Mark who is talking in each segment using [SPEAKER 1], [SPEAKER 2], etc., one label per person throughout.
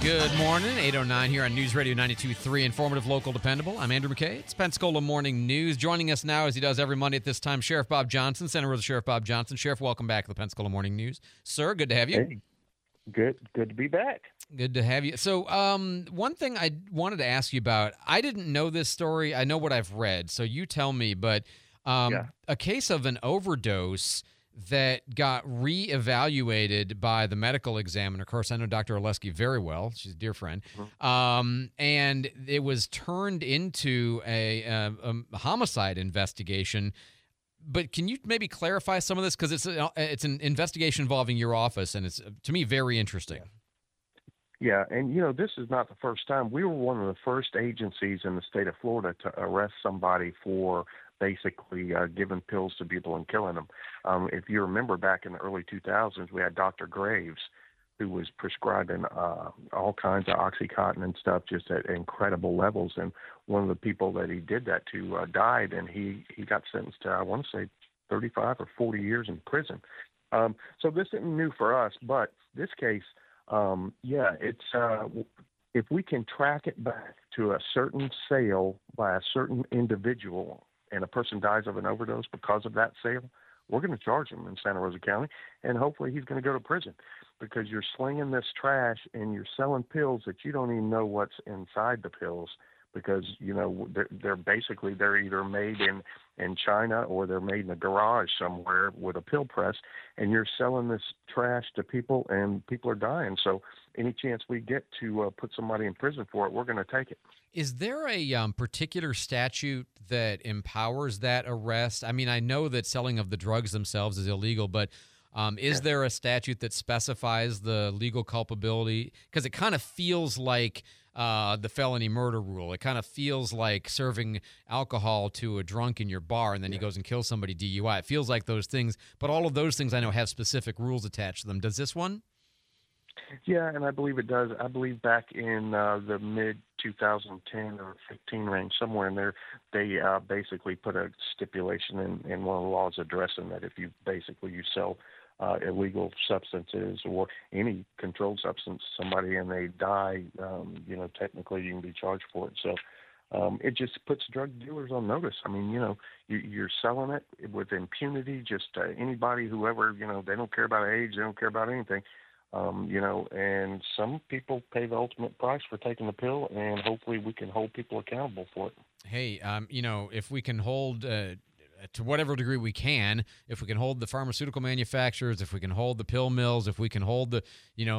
[SPEAKER 1] Good morning, 8:09 here on News Radio 92.3, informative, local, dependable. I'm Andrew McKay. It's Pensacola Morning News. Joining us now, as he does every Monday at this time, Sheriff Bob Johnson, Santa Rosa Sheriff Bob Johnson. Sheriff, welcome back to the Pensacola Morning News. Sir, good to have you.
[SPEAKER 2] Hey, good to be back.
[SPEAKER 1] Good to have you. So one thing I wanted to ask you about, I didn't know this story. I know what I've read, so you tell me, but a case of an overdose that got reevaluated by the medical examiner. Of course, I know Dr. Oleski very well. She's a dear friend. And it was turned into a homicide investigation. But can you maybe clarify some of this? Because it's an investigation involving your office, and it's, to me, very interesting.
[SPEAKER 2] Yeah, and, this is not the first time. We were one of the first agencies in the state of Florida to arrest somebody for basically giving pills to people and killing them. If you remember back in the early 2000s, we had Dr. Graves, who was prescribing all kinds of OxyContin and stuff just at incredible levels. And one of the people that he did that to died, and he got sentenced to, I want to say, 35 or 40 years in prison. So this isn't new for us, but this case, it's if we can track it back to a certain sale by a certain individual and a person dies of an overdose because of that sale, we're going to charge him in Santa Rosa County, and hopefully he's going to go to prison because you're slinging this trash and you're selling pills that you don't even know what's inside the pills because, they're either made in China or they're made in a garage somewhere with a pill press, and you're selling this trash to people and people are dying. So any chance we get to put somebody in prison for it, we're going to take it.
[SPEAKER 1] Is there a particular statute that empowers that arrest? I mean, I know that selling of the drugs themselves is illegal, but is there a statute that specifies the legal culpability? Because it kind of feels like the felony murder rule. It kind of feels like serving alcohol to a drunk in your bar and then he goes and kills somebody DUI. It feels like those things, but all of those things I know have specific rules attached to them. Does this one?
[SPEAKER 2] Yeah, and I believe it does. I believe back in the mid-2010 or 15 range, somewhere in there, they basically put a stipulation in one of the laws addressing that if you sell illegal substances or any controlled substance to somebody and they die, technically you can be charged for it. So it just puts drug dealers on notice. I mean, you're selling it with impunity, just anybody, whoever, they don't care about age, they don't care about anything. And some people pay the ultimate price for taking the pill, and hopefully we can hold people accountable for it.
[SPEAKER 1] Hey, if we can hold, to whatever degree we can, if we can hold the pharmaceutical manufacturers, if we can hold the pill mills, if we can hold the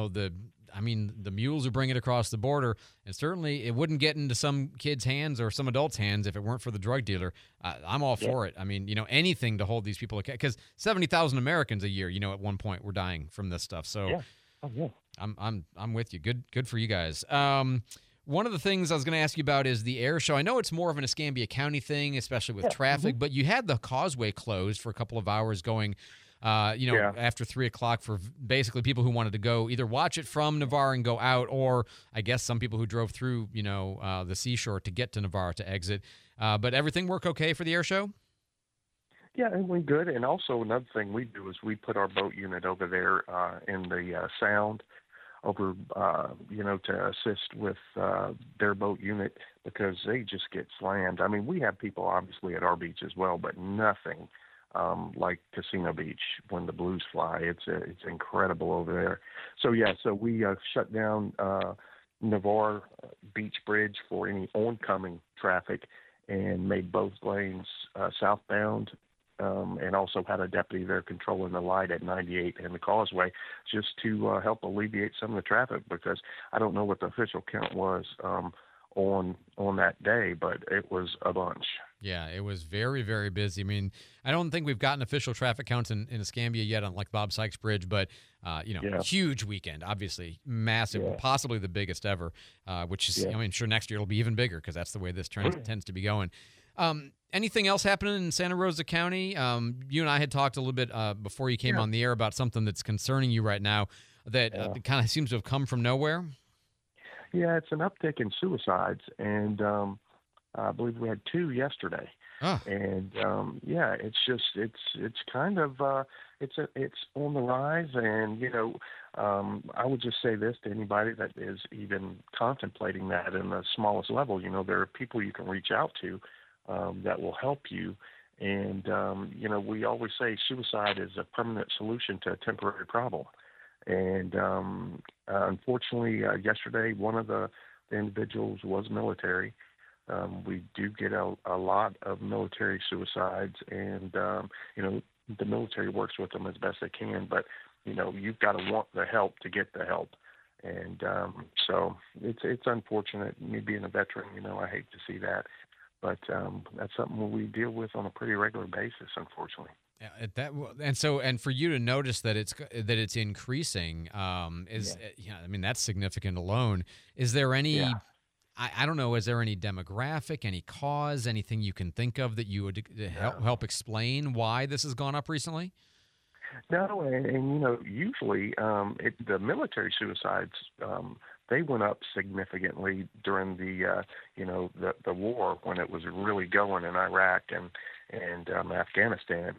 [SPEAKER 1] mules who bring it across the border, and certainly it wouldn't get into some kids' hands or some adults' hands if it weren't for the drug dealer. I'm all for it. I mean, anything to hold these people accountable, because 70,000 Americans a year, at one point were dying from this stuff. So.
[SPEAKER 2] Yeah. Oh, yeah.
[SPEAKER 1] I'm with you. Good for you guys. One of the things I was going to ask you about is the air show. I know it's more of an Escambia County thing, especially with traffic, but you had the causeway closed for a couple of hours going, after 3 o'clock for basically people who wanted to go either watch it from Navarre and go out, or I guess some people who drove through, the seashore to get to Navarre to exit. But everything work okay for the air show?
[SPEAKER 2] Yeah, it went good. And also another thing we do is we put our boat unit over there in the sound over, to assist with their boat unit because they just get slammed. I mean, we have people obviously at our beach as well, but nothing like Casino Beach when the blues fly. It's incredible over there. So we shut down Navarre Beach Bridge for any oncoming traffic and made both lanes southbound. And also had a deputy there controlling the light at 98 and the causeway just to help alleviate some of the traffic because I don't know what the official count was on that day, but it was a bunch.
[SPEAKER 1] Yeah, it was very, very busy. I mean, I don't think we've gotten official traffic counts in Escambia yet on like Bob Sykes Bridge, but, huge weekend, obviously massive, possibly the biggest ever, which is, sure, next year it'll be even bigger because that's the way this trend tends to be going. Anything else happening in Santa Rosa County? You and I had talked a little bit before you came on the air about something that's concerning you right now that kind of seems to have come from nowhere.
[SPEAKER 2] Yeah, it's an uptick in suicides, and I believe we had 2 yesterday.
[SPEAKER 1] Oh,
[SPEAKER 2] And yeah, it's just it's kind of it's on the rise. And I would just say this to anybody that is even contemplating that in the smallest level. There are people you can reach out to that will help you. And we always say suicide is a permanent solution to a temporary problem. And unfortunately, yesterday one of the individuals was military. We do get a lot of military suicides, and the military works with them as best they can. But you've got to want the help to get the help, and so it's unfortunate. Me being a veteran, I hate to see that, but that's something we deal with on a pretty regular basis, unfortunately.
[SPEAKER 1] yeah, and for you to notice that it's increasing is
[SPEAKER 2] Yeah.
[SPEAKER 1] yeah, I mean that's significant alone. Is there any
[SPEAKER 2] Yeah.
[SPEAKER 1] I don't know. Is there any demographic, any cause, anything you can think of that you would help explain why this has gone up recently?
[SPEAKER 2] No, and usually the military suicides they went up significantly during the war when it was really going in Iraq and Afghanistan.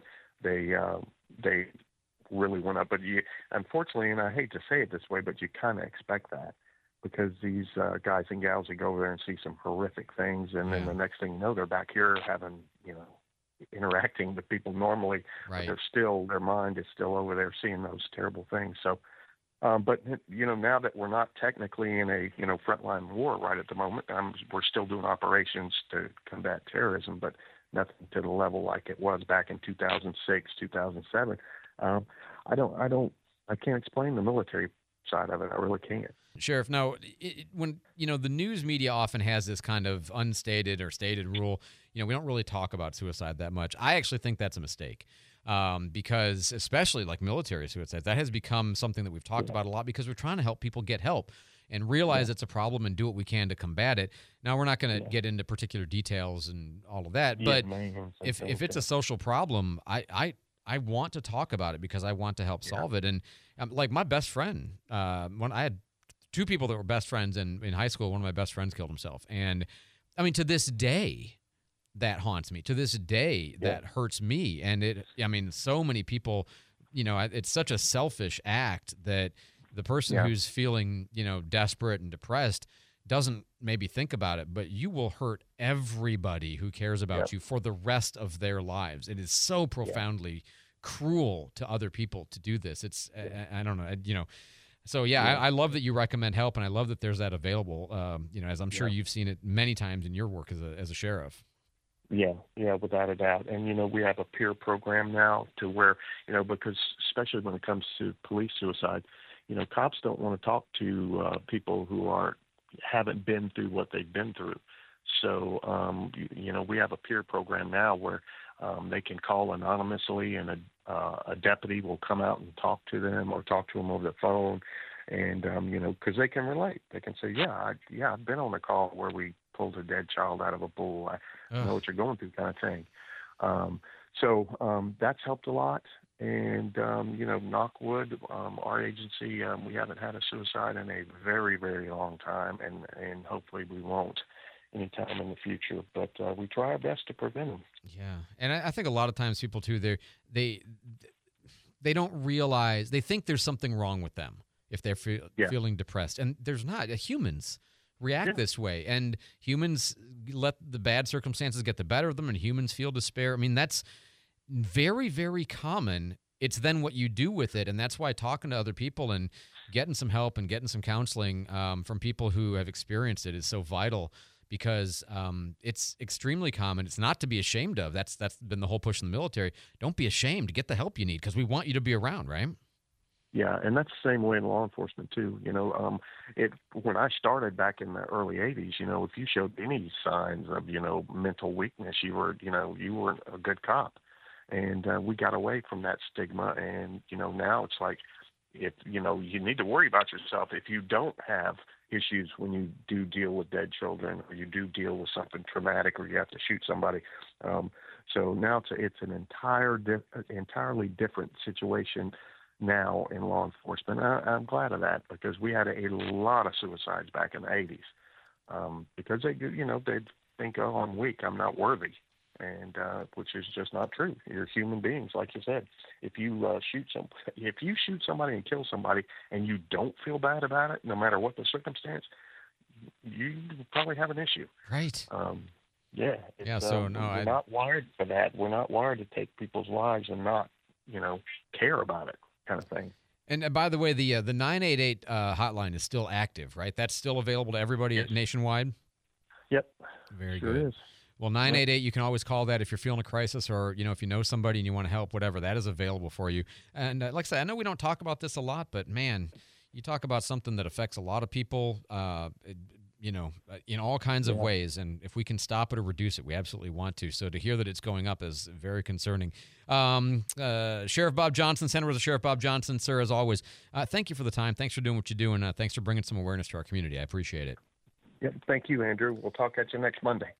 [SPEAKER 2] They really went up, but unfortunately, and I hate to say it this way, but you kind of expect that because these guys and gals who go over there and see some horrific things, and then
[SPEAKER 1] Yeah,
[SPEAKER 2] the next thing you know, they're back here having interacting with people normally, but
[SPEAKER 1] right.
[SPEAKER 2] their mind is still over there seeing those terrible things. So, but now that we're not technically in a frontline war right at the moment, we're still doing operations to combat terrorism, but nothing to the level like it was back in 2006, 2007. Um, I can't explain the military side of it. I really can't.
[SPEAKER 1] Sheriff, now, when the news media often has this kind of unstated or stated rule, we don't really talk about suicide that much. I actually think that's a mistake because especially like military suicides, that has become something that we've talked
[SPEAKER 2] Yeah.
[SPEAKER 1] about a lot because we're trying to help people get help and realize
[SPEAKER 2] Yeah.
[SPEAKER 1] it's a problem and do what we can to combat it. Now, we're not going to
[SPEAKER 2] Yeah.
[SPEAKER 1] get into particular details and all of that,
[SPEAKER 2] Yeah.
[SPEAKER 1] but
[SPEAKER 2] Man.
[SPEAKER 1] if it's a social problem, I want to talk about it because I want to help
[SPEAKER 2] Yeah.
[SPEAKER 1] solve it. And like my best friend, when I had two people that were best friends in high school, one of my best friends killed himself. And I mean, to this day, that haunts me. To this day,
[SPEAKER 2] Yeah.
[SPEAKER 1] that hurts me. And so many people, it's such a selfish act that the person
[SPEAKER 2] Yeah.
[SPEAKER 1] who's feeling, desperate and depressed doesn't maybe think about it, but you will hurt everybody who cares
[SPEAKER 2] Yeah.
[SPEAKER 1] about you for the rest of their lives. It is so
[SPEAKER 2] Yeah.
[SPEAKER 1] profoundly cruel to other people to do this. It's,
[SPEAKER 2] Yeah.
[SPEAKER 1] I don't know, so yeah,
[SPEAKER 2] Yeah.
[SPEAKER 1] I love that you recommend help, and I love that there's that available. As I'm sure
[SPEAKER 2] Yeah.
[SPEAKER 1] you've seen it many times in your work as a sheriff.
[SPEAKER 2] Yeah, yeah, without a doubt. And we have a peer program now to where because especially when it comes to police suicide, cops don't want to talk to people who haven't been through what they've been through. So we have a peer program now where they can call anonymously, and a deputy will come out and talk to them or talk to them over the phone. And because they can relate, they can say, I've been on a call where we pulled a dead child out of a pool. I know
[SPEAKER 1] Ugh.
[SPEAKER 2] what you're going through, kind of thing. So that's helped a lot. And knock wood, our agency, we haven't had a suicide in a very, very long time, and hopefully we won't anytime in the future. But we try our best to prevent them.
[SPEAKER 1] Yeah, and I think a lot of times people too, they don't realize, they think there's something wrong with them if they're
[SPEAKER 2] Yeah.
[SPEAKER 1] feeling depressed, and there's not. Humans
[SPEAKER 2] Yeah.
[SPEAKER 1] react this way, and humans let the bad circumstances get the better of them, and humans feel despair. I mean, that's very, very common. It's then what you do with it, and that's why talking to other people and getting some help and getting some counseling from people who have experienced it is so vital because it's extremely common. It's not to be ashamed of. That's been the whole push in the military. Don't be ashamed. Get the help you need because we want you to be around, right?
[SPEAKER 2] Yeah, and that's the same way in law enforcement too. When I started back in the early '80s, if you showed any signs of mental weakness, you weren't a good cop, and we got away from that stigma. And now it's like, if you need to worry about yourself if you don't have issues when you do deal with dead children, or you do deal with something traumatic, or you have to shoot somebody. So now it's an entirely different situation now in law enforcement. I'm glad of that because we had a lot of suicides back in the '80s because they think, oh, I'm weak, I'm not worthy, and which is just not true. You're human beings, like you said. If you shoot somebody and kill somebody, and you don't feel bad about it, no matter what the circumstance, you probably have an issue.
[SPEAKER 1] Right.
[SPEAKER 2] Yeah.
[SPEAKER 1] So no,
[SPEAKER 2] we're not wired for that. We're not wired to take people's lives and not, care about it, kind of thing.
[SPEAKER 1] And by the way, the 988 hotline is still active, right? That's still available to everybody nationwide?
[SPEAKER 2] Yep.
[SPEAKER 1] Very
[SPEAKER 2] sure
[SPEAKER 1] good.
[SPEAKER 2] Is.
[SPEAKER 1] Well, 988, you can always call that if you're feeling a crisis or, if you know somebody and you want to help, whatever, that is available for you. And like I said, I know we don't talk about this a lot, but, man, you talk about something that affects a lot of people, in all kinds of ways. And if we can stop it or reduce it, we absolutely want to. So to hear that it's going up is very concerning. Sheriff Bob Johnson, Santa Rosa Sheriff Bob Johnson, sir, as always, thank you for the time. Thanks for doing what you do, and thanks for bringing some awareness to our community. I appreciate it.
[SPEAKER 2] Yep. Thank you, Andrew. We'll talk at you next Monday.